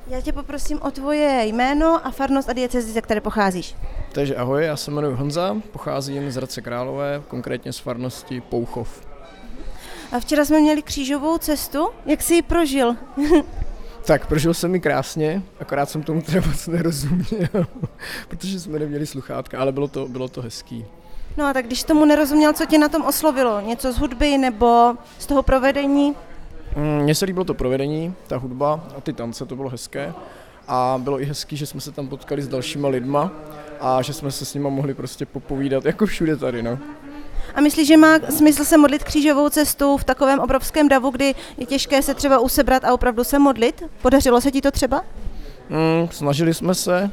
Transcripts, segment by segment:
Já tě poprosím o tvoje jméno a farnost a diecézi, ze které pocházíš. Takže ahoj, já se jmenuji Honza, pocházím z Hradce Králové, konkrétně z farnosti Pouchov. A včera jsme měli křížovou cestu, jak jsi ji prožil? Tak, prožil jsem mi krásně, akorát jsem tomu teda moc nerozuměl, protože jsme neměli sluchátka, ale bylo to hezký. No a tak když tomu nerozuměl, co tě na tom oslovilo? Něco z hudby nebo z toho provedení? Mně se líbilo to provedení, ta hudba a ty tance, to bylo hezké. A bylo i hezký, že jsme se tam potkali s dalšíma lidma a že jsme se s nima mohli prostě popovídat, jako všude tady, no. A myslíš, že má smysl se modlit křížovou cestu v takovém obrovském davu, kdy je těžké se třeba usebrat a opravdu se modlit? Podařilo se ti to třeba? Snažili jsme se.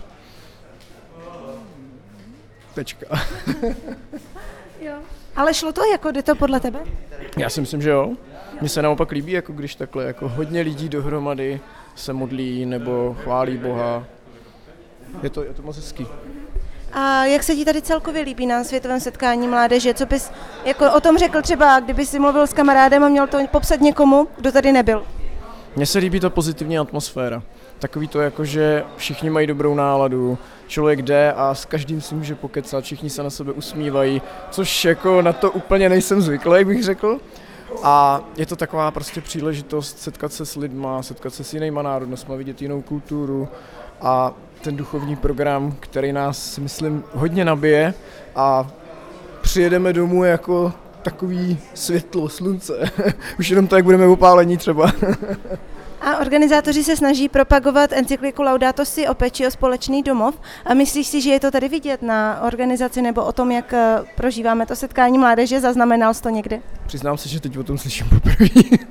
Tečka. Jo. Ale šlo to, jako jde to podle tebe? Já si myslím, že jo. Mně se naopak líbí, jako když takhle jako hodně lidí dohromady se modlí nebo chválí Boha. Je to moc hezký. A jak se ti tady celkově líbí na Světovém setkání mládeže? Co bys jako o tom řekl třeba, kdyby si mluvil s kamarádem a měl to popsat někomu, kdo tady nebyl? Mně se líbí ta pozitivní atmosféra. Takový to jako, že všichni mají dobrou náladu, člověk jde a s každým si může pokecat, všichni se na sebe usmívají, což jako na to úplně nejsem zvyklý, bych řekl. A je to taková prostě příležitost setkat se s lidma, setkat se s jinýma národnostma, vidět jinou kulturu a ten duchovní program, který nás, myslím, hodně nabije a přijedeme domů jako takový světlo, slunce. Už jenom tak budeme opálení třeba. A organizátoři se snaží propagovat encykliku Laudato Si o péči o společný domov. A myslíš si, že je to tady vidět na organizaci nebo o tom, jak prožíváme to setkání mládeže? Zaznamenal jsi to někde? Přiznám se, že teď o tom slyším poprvé.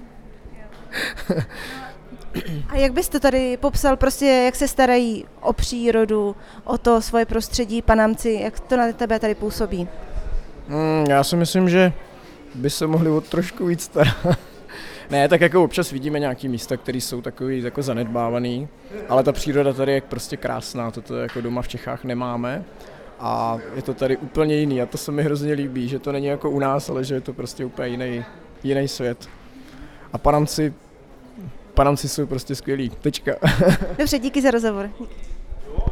A jak bys to tady popsal, prostě jak se starají o přírodu, o to svoje prostředí, panamci, jak to na tebe tady působí? Já si myslím, že by se mohli o trošku víc starat. Ne, tak jako občas vidíme nějaký místa, které jsou takový jako zanedbávaný, ale ta příroda tady je prostě krásná, toto jako doma v Čechách nemáme a je to tady úplně jiný a to se mi hrozně líbí, že to není jako u nás, ale že je to prostě úplně jiný svět. A panamci jsou prostě skvělí. Tečka. Dobře, díky za rozhovor. Díky.